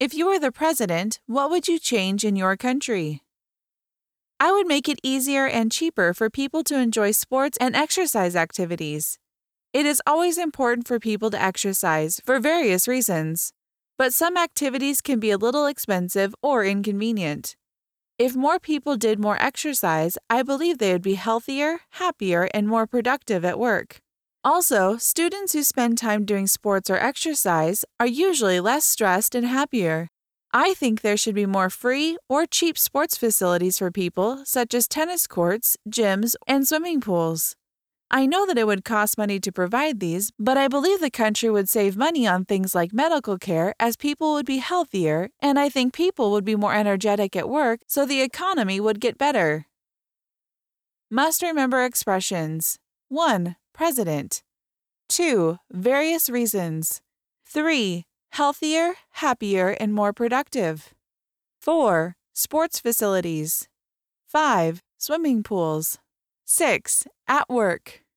If you were the president, what would you change in your country? I would make it easier and cheaper for people to enjoy sports and exercise activities. It is always important for people to exercise for various reasons, but some activities can be a little expensive or inconvenient. If more people did more exercise, I believe they would be healthier, happier, and more productive at work. Also, students who spend time doing sports or exercise are usually less stressed and happier. I think there should be more free or cheap sports facilities for people, such as tennis courts, gyms, and swimming pools. I know that it would cost money to provide these, but I believe the country would save money on things like medical care as people would be healthier, and I think people would be more energetic at work, so the economy would get better. Must remember expressions. 1. President. 2. Various reasons. 3. Healthier, happier, and more productive. 4. Sports facilities. 5. Swimming pools. 6. At work.